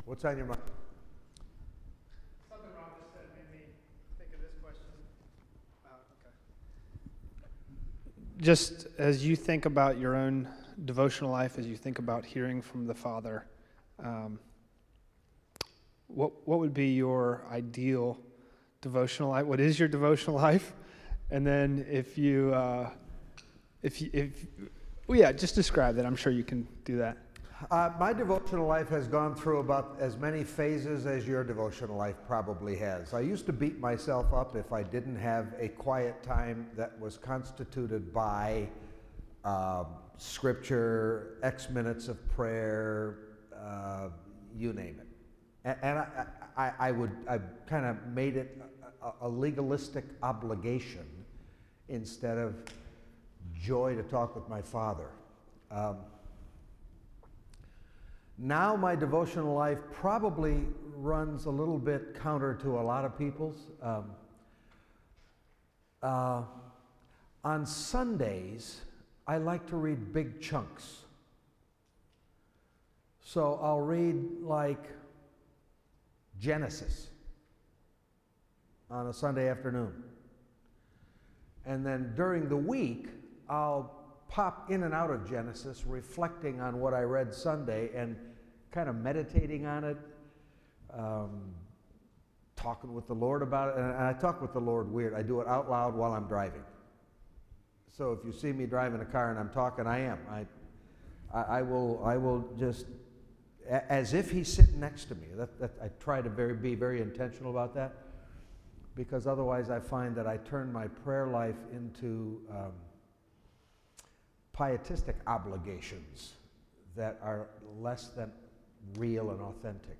What's on your mind? Something Rob just said made me think of this question. Okay. Just as you think about your own devotional life, as you think about hearing from the Father, what would be your ideal devotional life? What is your devotional life? And then if just describe that. I'm sure you can do that. My devotional life has gone through about as many phases as your devotional life probably has. I used to beat myself up if I didn't have a quiet time that was constituted by scripture, X minutes of prayer, you name it. And I kind of made it a legalistic obligation instead of joy to talk with my Father. Now my devotional life probably runs a little bit counter to a lot of people's. On Sundays, I like to read big chunks. So I'll read like Genesis on a Sunday afternoon. And then during the week, I'll pop in and out of Genesis, reflecting on what I read Sunday and kind of meditating on it, talking with the Lord about it. And I talk with the Lord weird. I do it out loud while I'm driving. So if you see me driving a car and I'm talking, I am. I will just, as if he's sitting next to me. That I try to be very intentional about that, because otherwise I find that I turn my prayer life into pietistic obligations that are less than real and authentic.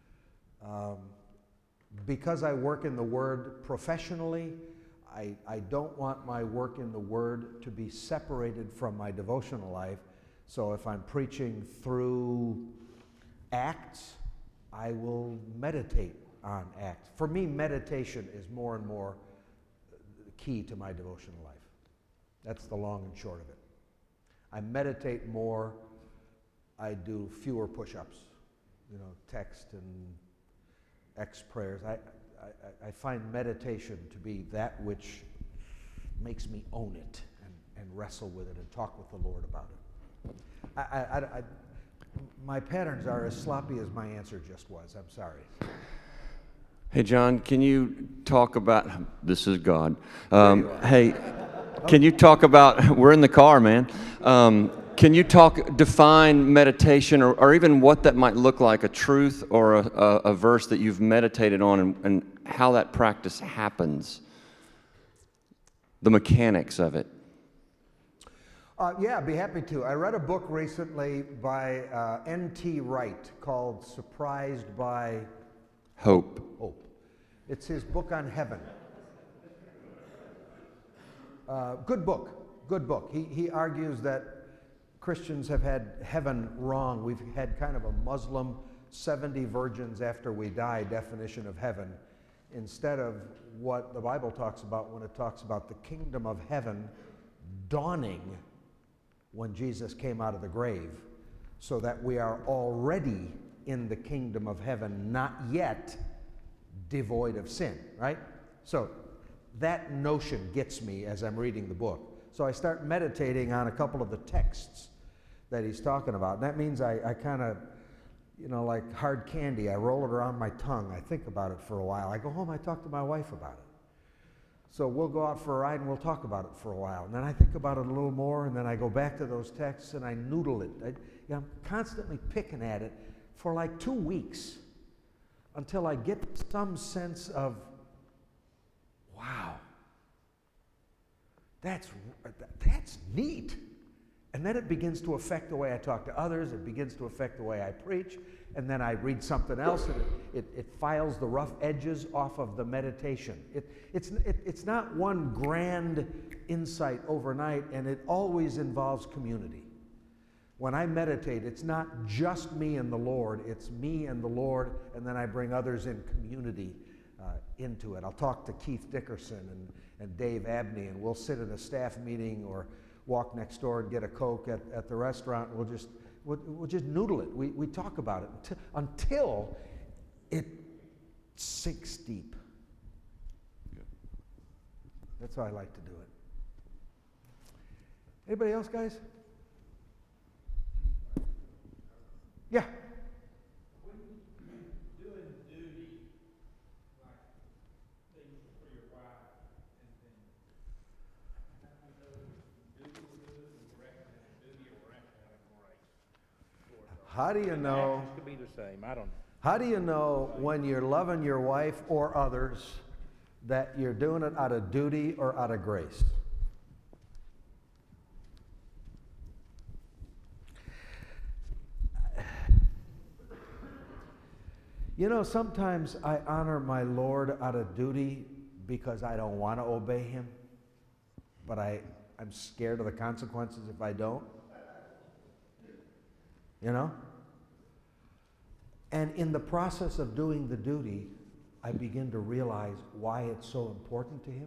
Because I work in the Word professionally, I don't want my work in the Word to be separated from my devotional life. So if I'm preaching through Acts, I will meditate on Acts. For me, meditation is more and more key to my devotional life. That's the long and short of it. I meditate more. I do fewer push-ups, text and X prayers. I find meditation to be that which makes me own it and wrestle with it and talk with the Lord about it. My patterns are as sloppy as my answer just was. I'm sorry. Hey, John, can you talk about, this is God. Hey, can you talk about, we're in the car, man. Can you define meditation or even what that might look like, a truth or a verse that you've meditated on and how that practice happens, the mechanics of it? Yeah, I'd be happy to. I read a book recently by N.T. Wright called Surprised by Hope. It's his book on heaven. Good book. He argues that Christians have had heaven wrong. We've had kind of a Muslim 70 virgins after we die definition of heaven, instead of what the Bible talks about when it talks about the kingdom of heaven dawning when Jesus came out of the grave, so that we are already in the kingdom of heaven, not yet devoid of sin, right? So that notion gets me as I'm reading the book. So I start meditating on a couple of the texts that he's talking about. And that means I kind of, like hard candy, I roll it around my tongue. I think about it for a while. I go home, I talk to my wife about it. So we'll go out for a ride and we'll talk about it for a while. And then I think about it a little more, and then I go back to those texts and I noodle it. I'm constantly picking at it for like 2 weeks until I get some sense of, wow, that's neat. And then it begins to affect the way I talk to others. It begins to affect the way I preach. And then I read something else, and it files the rough edges off of the meditation. It's not one grand insight overnight, and it always involves community. When I meditate, it's not just me and the Lord. It's me and the Lord, and then I bring others in community into it. I'll talk to Keith Dickerson and Dave Abney, and we'll sit at a staff meeting or walk next door and get a Coke at the restaurant. We'll just we'll just noodle it. We talk about it until it sinks deep. That's how I like to do it. Anybody else, guys? Yeah. When you're doing duty, like things for your wife, and then how do you know duty is good and recognizing duty or recognizing grace? How do you know? Actions could be the same. I don't know. How do you know when you're loving your wife or others that you're doing it out of duty or out of grace? You know, sometimes I honor my Lord out of duty because I don't want to obey him, but I'm scared of the consequences if I don't. You know? And in the process of doing the duty, I begin to realize why it's so important to him.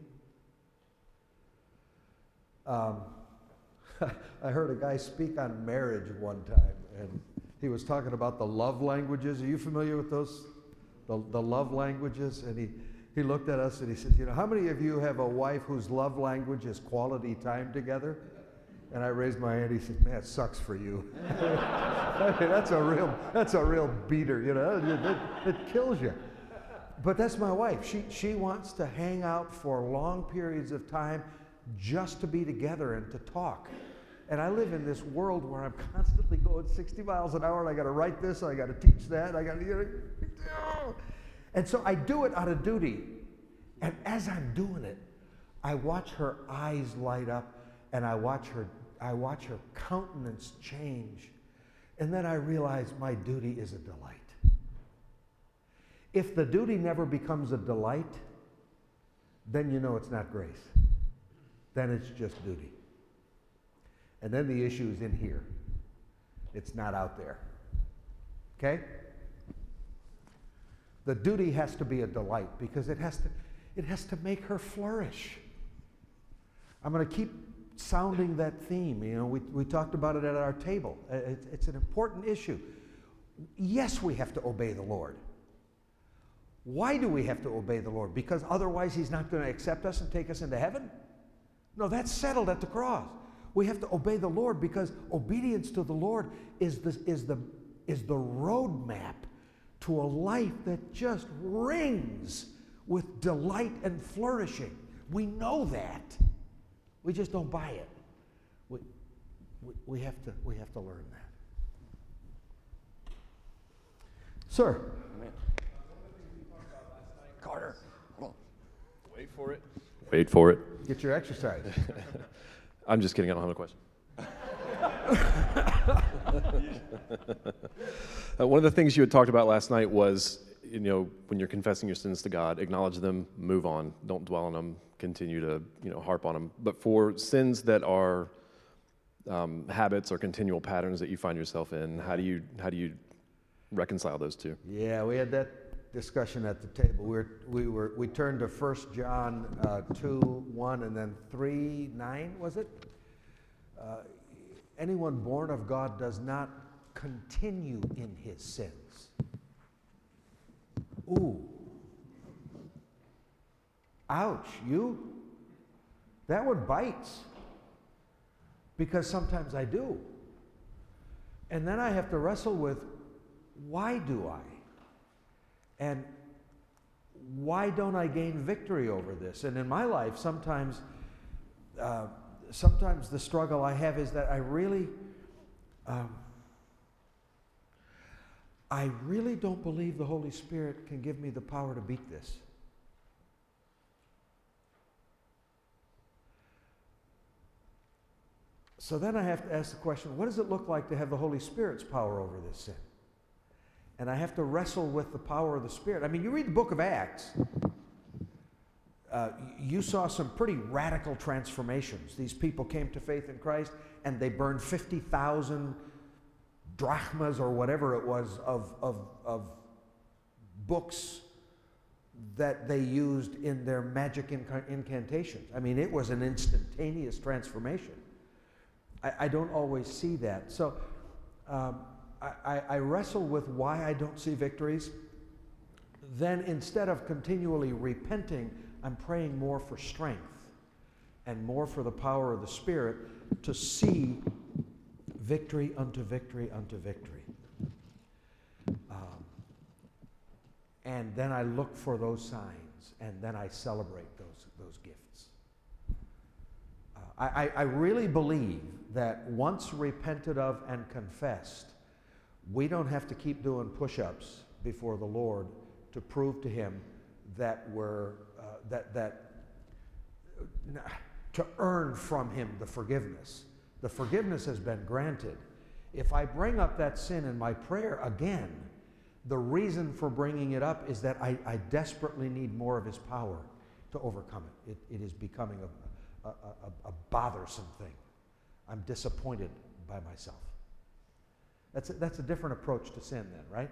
I heard a guy speak on marriage one time, and he was talking about the love languages. Are you familiar with those? The love languages? And he looked at us and he said, you know, how many of you have a wife whose love language is quality time together? And I raised my hand. He said, man, it sucks for you. I mean, that's a real beater, you know. It kills you. But that's my wife. She wants to hang out for long periods of time just to be together and to talk. And I live in this world where I'm constantly going 60 miles an hour, and I got to write this, and I got to teach that, and I got to, and so I do it out of duty. And as I'm doing it, I watch her eyes light up, and I watch her countenance change. And then I realize my duty is a delight. If the duty never becomes a delight, then you know it's not grace. Then it's just duty. And then the issue is in here. It's not out there. Okay? The duty has to be a delight because it has to make her flourish. I'm going to keep sounding that theme. You know, we talked about it at our table. It's an important issue. Yes, we have to obey the Lord. Why do we have to obey the Lord? Because otherwise he's not going to accept us and take us into heaven? No, that's settled at the cross. We have to obey the Lord because obedience to the Lord is the roadmap to a life that just rings with delight and flourishing. We know that. We just don't buy it. We have to learn that. Sir. Carter, hold on. Wait for it. Get your exercise. I'm just kidding. I don't have a question. One of the things you had talked about last night was, you know, when you're confessing your sins to God, acknowledge them, move on, don't dwell on them, continue to, you know, harp on them. But for sins that are habits or continual patterns that you find yourself in, how do you reconcile those two? Yeah, we had that discussion at the table. We turned to 1 John 2:1 and then 3:9, was it? Anyone born of God does not continue in his sins. Ooh. Ouch, you? That one bites. Because sometimes I do. And then I have to wrestle with, why do I? And why don't I gain victory over this? And in my life, sometimes the struggle I have is that I really don't believe the Holy Spirit can give me the power to beat this. So then I have to ask the question, what does it look like to have the Holy Spirit's power over this sin? And I have to wrestle with the power of the Spirit. I mean, you read the book of Acts, you saw some pretty radical transformations. These people came to faith in Christ, and they burned 50,000 drachmas or whatever it was of books that they used in their magic incantations. I mean, it was an instantaneous transformation. I don't always see that. So I wrestle with why I don't see victories. Then instead of continually repenting, I'm praying more for strength and more for the power of the Spirit to see victory unto victory unto victory. And then I look for those signs, and then I celebrate those gifts. I really believe that once repented of and confessed, we don't have to keep doing push-ups before the Lord to prove to Him that we're to earn from Him the forgiveness. The forgiveness has been granted. If I bring up that sin in my prayer again, the reason for bringing it up is that I desperately need more of His power to overcome it. It is becoming a bothersome thing. I'm disappointed by myself. That's a different approach to sin then, right?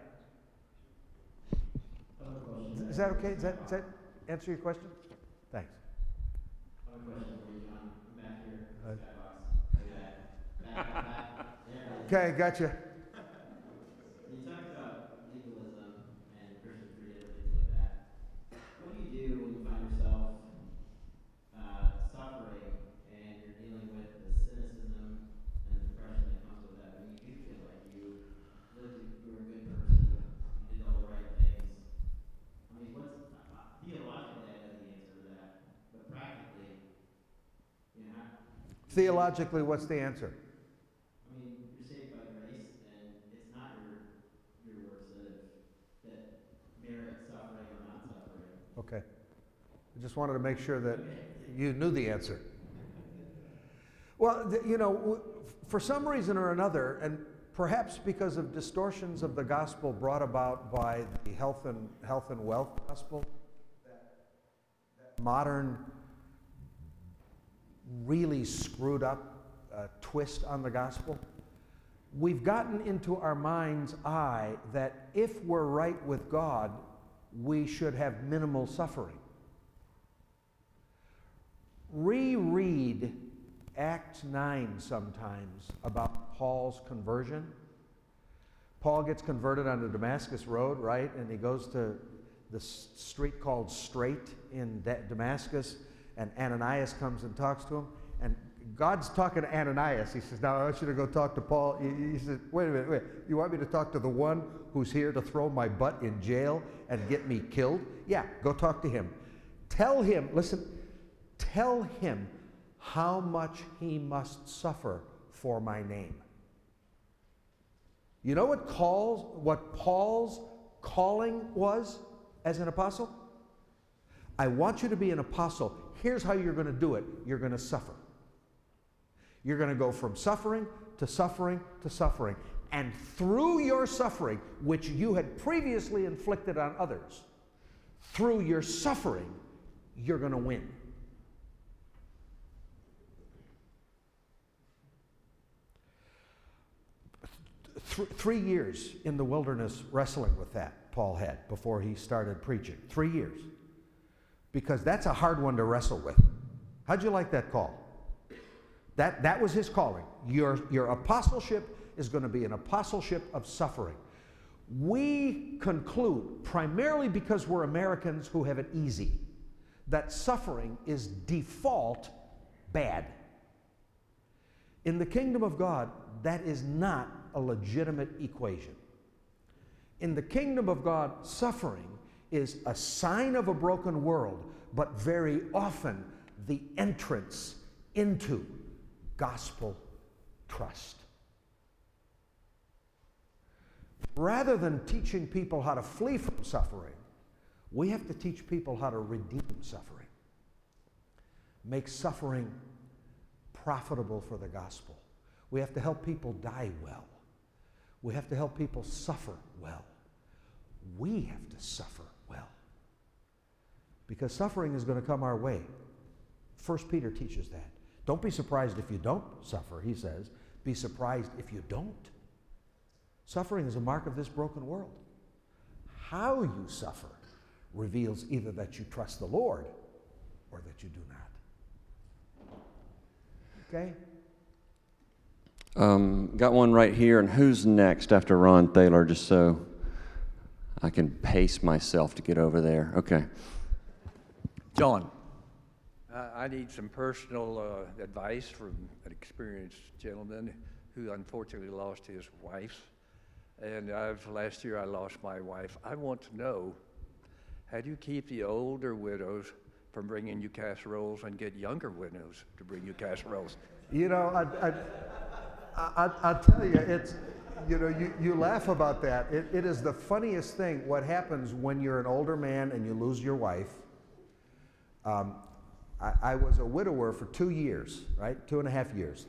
Is that okay? Does that answer your question? Thanks. I have a question for you, John. I'm back here in the skybox. Look at that. There. Okay, gotcha. You talked about legalism and Christian freedom and things like that. What do you do when you find yourself suffering and you're dealing with the cynicism and the depression that comes with that? When you do feel like you were a good person, you did all the right things. I mean, what's theologically, I know the answer to that, but practically, you know. Theologically, what's the answer? I mean, you're saved by grace, and it's not your works that merit suffering or not suffering. Okay. I just wanted to make sure that you knew the answer. Well, for some reason or another, and perhaps because of distortions of the gospel brought about by the health and wealth gospel, that modern, really screwed up twist on the gospel, we've gotten into our mind's eye that if we're right with God, we should have minimal suffering. Reread Acts 9 sometimes about Paul's conversion. Paul gets converted on the Damascus Road, right? And he goes to the street called Straight in Damascus, and Ananias comes and talks to him. And God's talking to Ananias. He says, now I want you to go talk to Paul. He says, wait a minute. You want me to talk to the one who's here to throw my butt in jail and get me killed? Yeah, go talk to him. Tell him how much he must suffer for my name. You know what Paul's calling was as an apostle? I want you to be an apostle. Here's how you're going to do it. You're going to suffer. You're going to go from suffering to suffering to suffering. And through your suffering, which you had previously inflicted on others, through your suffering, you're going to win. Three years in the wilderness wrestling with that, Paul had, before he started preaching. 3 years. Because that's a hard one to wrestle with. How'd you like that call? That was his calling. Your apostleship is going to be an apostleship of suffering. We conclude, primarily because we're Americans who have it easy, that suffering is default bad. In the kingdom of God, that is not a legitimate equation. In the kingdom of God, suffering is a sign of a broken world, but very often the entrance into gospel trust. Rather than teaching people how to flee from suffering, we have to teach people how to redeem suffering. Make suffering profitable for the gospel. We have to help people die well. We have to help people suffer well. We have to suffer well. Because suffering is going to come our way. 1 Peter teaches that. Don't be surprised if you don't suffer, he says. Be surprised if you don't. Suffering is a mark of this broken world. How you suffer reveals either that you trust the Lord or that you do not. Okay? Got one right here, and who's next after Ron Thaler, just so I can pace myself to get over there. Okay. John. I need some personal advice from an experienced gentleman who unfortunately lost his wife. And last year I lost my wife. I want to know, how do you keep the older widows from bringing you casseroles and get younger widows to bring you casseroles? You know, I'll tell you, it's, you know, you laugh about that. It is the funniest thing what happens when you're an older man and you lose your wife. I was a widower for 2 years, right? 2.5 years.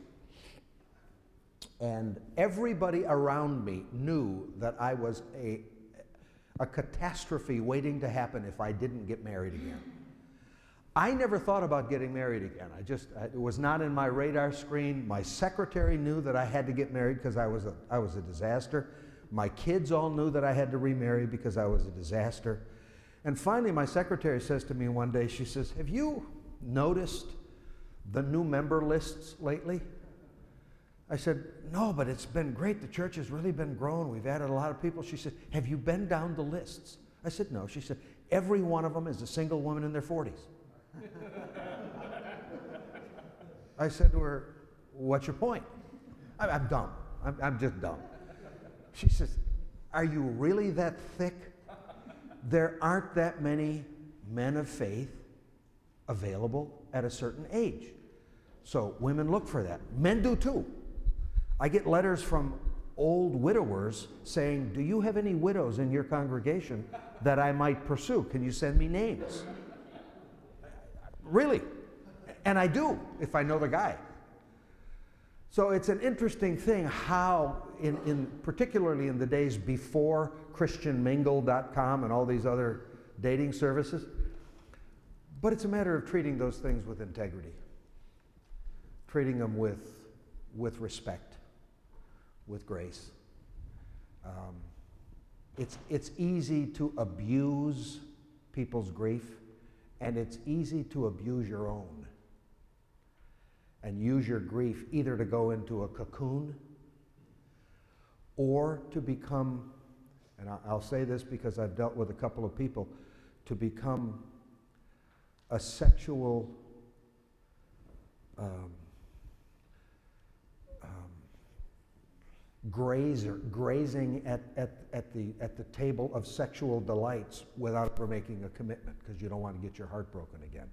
And everybody around me knew that I was a catastrophe waiting to happen if I didn't get married again. I never thought about getting married again. It was not in my radar screen. My secretary knew that I had to get married because I was a disaster. My kids all knew that I had to remarry because I was a disaster. And finally, my secretary says to me one day, she says, "Have you noticed the new member lists lately?" I said, "No, but it's been great. The church has really been growing. We've added a lot of people." She said, "Have you been down the lists?" I said, "No." She said, "Every one of them is a single woman in their 40s. I said to her, "What's your point?" I'm dumb. I'm just dumb. She says, "Are you really that thick? There aren't that many men of faith available at a certain age. So women look for that. Men do too. I get letters from old widowers saying, 'Do you have any widows in your congregation that I might pursue? Can you send me names?' Really. And I do, if I know the guy. So it's an interesting thing how, particularly in the days before ChristianMingle.com and all these other dating services, but it's a matter of treating those things with integrity, treating them with respect, with grace. It's easy to abuse people's grief, and it's easy to abuse your own and use your grief either to go into a cocoon or to become, and I'll say this because I've dealt with a couple of people, to become a sexual grazing at the table of sexual delights without ever making a commitment because you don't want to get your heart broken again.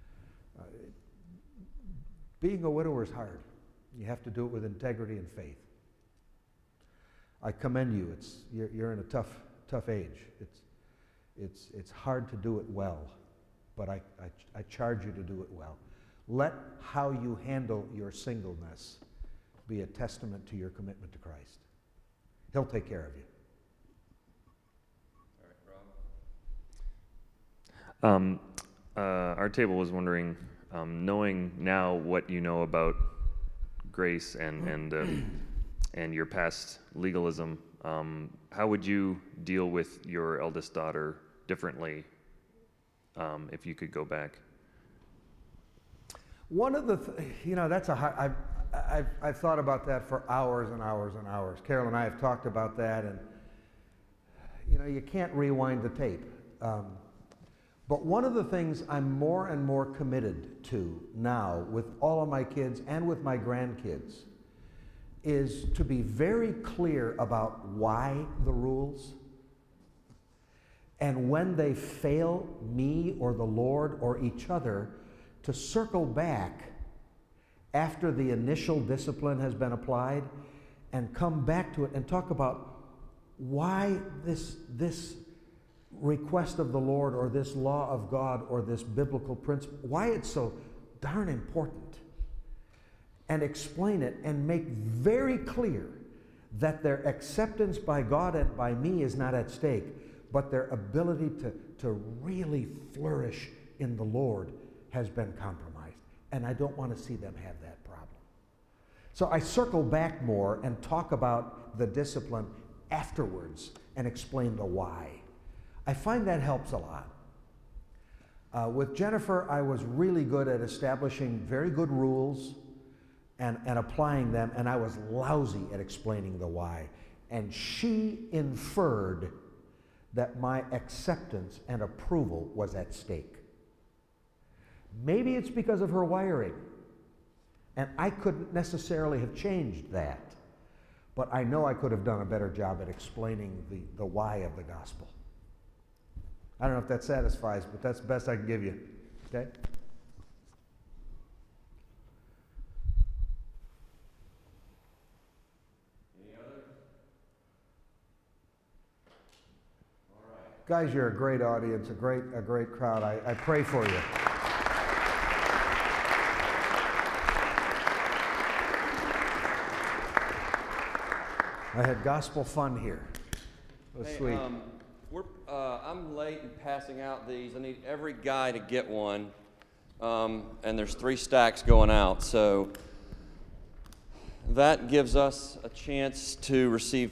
Being a widower is hard. You have to do it with integrity and faith. I commend you. You're in a tough age. It's hard to do it well, but I charge you to do it well. Let how you handle your singleness be a testament to your commitment to Christ. He'll take care of you. All right, Rob. Our table was wondering, knowing now what you know about grace and your past legalism, how would you deal with your eldest daughter differently if you could go back? One of the, that's a hard, I've thought about that for hours and hours and hours. Carol and I have talked about that, and you can't rewind the tape. But one of the things I'm more and more committed to now with all of my kids and with my grandkids is to be very clear about why the rules, and when they fail me or the Lord or each other, to circle back after the initial discipline has been applied and come back to it and talk about why this request of the Lord or this law of God or this biblical principle, why it's so darn important, and explain it and make very clear that their acceptance by God and by me is not at stake, but their ability to really flourish in the Lord has been compromised. And I don't want to see them have that problem. So I circle back more and talk about the discipline afterwards and explain the why. I find that helps a lot. With Jennifer, I was really good at establishing very good rules and applying them, and I was lousy at explaining the why. And she inferred that my acceptance and approval was at stake. Maybe it's because of her wiring, and I couldn't necessarily have changed that, but I know I could have done a better job at explaining the why of the gospel. I don't know if that satisfies, but that's the best I can give you. Okay? Guys, you're a great audience, a great crowd. I pray for you. I had gospel fun here. It was sweet. I'm late in passing out these. I need every guy to get one. And there's 3 stacks going out. So that gives us a chance to receive